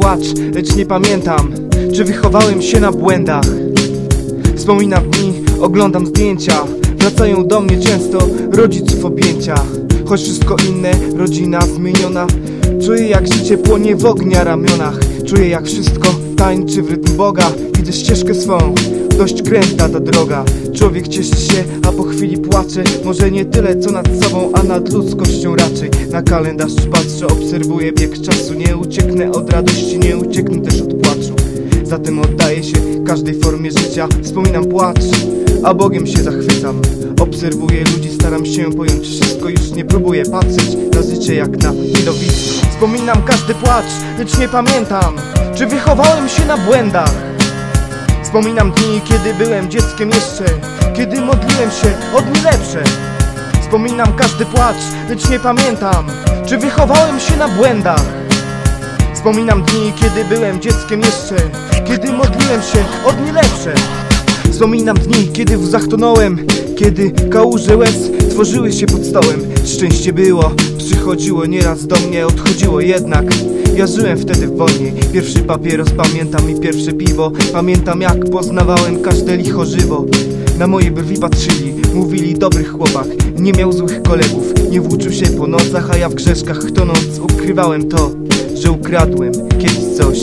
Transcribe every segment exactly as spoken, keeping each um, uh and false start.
płacz, lecz nie pamiętam, czy wychowałem się na błędach. Wspominam dni, oglądam zdjęcia, wracają do mnie często rodziców objęcia. Choć wszystko inne, rodzina zmieniona, czuję jak życie płonie w ognia ramionach. Czuję jak wszystko tańczy w rytm Boga. Widzę ścieżkę swą, dość kręta ta droga. Człowiek cieszy się, a po chwili płacze. Może nie tyle co nad sobą, a nad ludzkością raczej. Na kalendarz patrzę, obserwuję bieg czasu. Nie ucieknę od radości, nie ucieknę też od płaczu. Zatem oddaję się każdej formie życia. Wspominam płacz, a Bogiem się zachwycam. Obserwuję ludzi, staram się pojąć wszystko. Już nie próbuję patrzeć na życie jak na widowisko. Wspominam każdy płacz, lecz nie pamiętam, czy wychowałem się na błędach. Wspominam dni, kiedy byłem dzieckiem jeszcze, kiedy modliłem się o dni lepsze. Wspominam każdy płacz, lecz nie pamiętam, czy wychowałem się na błędach. Wspominam dni, kiedy byłem dzieckiem jeszcze, kiedy modliłem się o dni lepsze. Wspominam dni, kiedy w łzach tonąłem, kiedy kałuże łez tworzyły się pod stołem. Szczęście było, przychodziło nieraz do mnie, odchodziło jednak. Ja żyłem wtedy w wojnie. Pierwszy papieros pamiętam i pierwsze piwo. Pamiętam jak poznawałem każde licho żywo. Na moje brwi patrzyli, mówili dobry chłopak. Nie miał złych kolegów, nie włóczył się po nocach. A ja w grzeszkach tonąc ukrywałem to, że ukradłem kiedyś coś.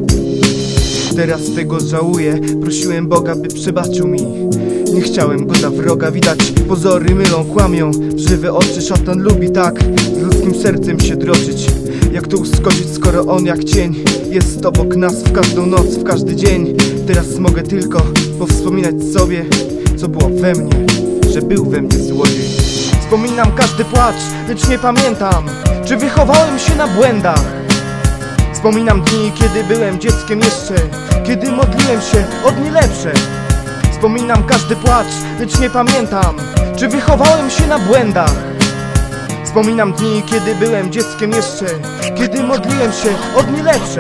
Teraz tego żałuję, prosiłem Boga, by przebaczył mi. Nie chciałem go za wroga, widać pozory mylą, kłamią. W żywe oczy szatan lubi tak z ludzkim sercem się drożyć. Jak to uskoczyć, skoro on jak cień jest obok nas w każdą noc, w każdy dzień. Teraz mogę tylko powspominać sobie, co było we mnie, że był we mnie złodziej. Wspominam każdy płacz, lecz nie pamiętam, czy wychowałem się na błędach. Wspominam dni, kiedy byłem dzieckiem jeszcze, kiedy modliłem się o dni lepsze. Wspominam każdy płacz, lecz nie pamiętam, czy wychowałem się na błędach. Wspominam dni, kiedy byłem dzieckiem jeszcze, kiedy modliłem się o dni lepsze.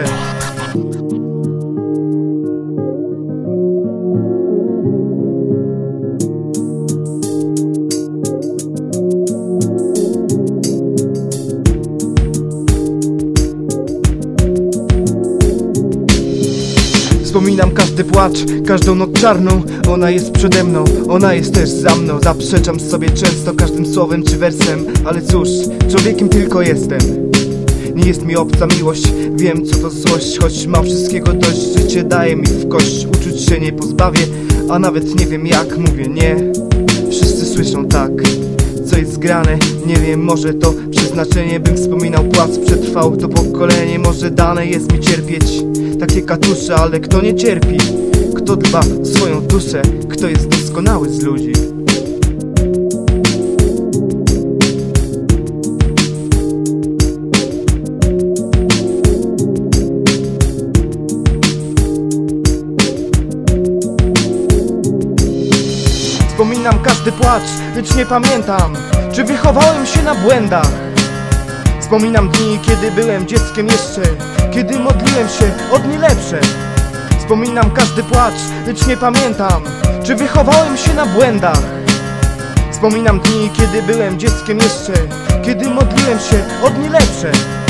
Wspominam każdy płacz, każdą noc czarną. Ona jest przede mną, ona jest też za mną. Zaprzeczam sobie często każdym słowem czy wersem, ale cóż, człowiekiem tylko jestem. Nie jest mi obca miłość, wiem co to złość. Choć mam wszystkiego dość, życie daje mi w kość. Uczuć się nie pozbawię, a nawet nie wiem jak mówię nie. Wszyscy słyszą tak, co jest grane. Nie wiem, może to przeznaczenie, bym wspominał płac. Przetrwał to pokolenie, może dane jest mi cierpieć takie katusze, ale kto nie cierpi? Kto dba o swoją duszę? Kto jest doskonały z ludzi? Wspominam każdy płacz, lecz nie pamiętam, czy wychowałem się na błędach. Wspominam dni, kiedy byłem dzieckiem jeszcze, kiedy modliłem się o dni lepsze. Wspominam każdy płacz, lecz nie pamiętam, czy wychowałem się na błędach. Wspominam dni, kiedy byłem dzieckiem jeszcze, kiedy modliłem się o dni lepsze.